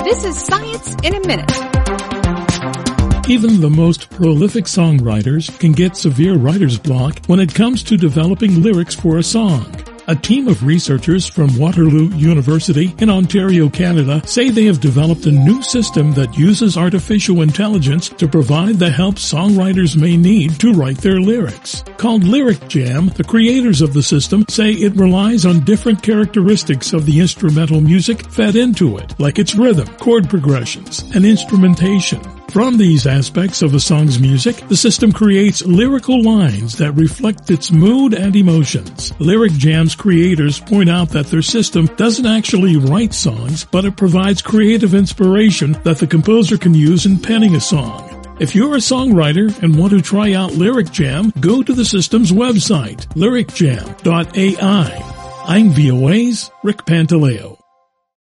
This is Science in a Minute. Even the most prolific songwriters can get severe writer's block when it comes to developing lyrics for a song. A team of researchers from Waterloo University in Ontario, Canada, say they have developed a new system that uses artificial intelligence to provide the help songwriters may need to write their lyrics. Called Lyric Jam, the creators of the system say it relies on different characteristics of the instrumental music fed into it, like its rhythm, chord progressions, and instrumentation. From these aspects of a song's music, the system creates lyrical lines that reflect its mood and emotions. Lyric Jam's creators point out that their system doesn't actually write songs, but it provides creative inspiration that the composer can use in penning a song. If you're a songwriter and want to try out Lyric Jam, go to the system's website, lyricjam.ai. I'm VOA's Rick Pantaleo.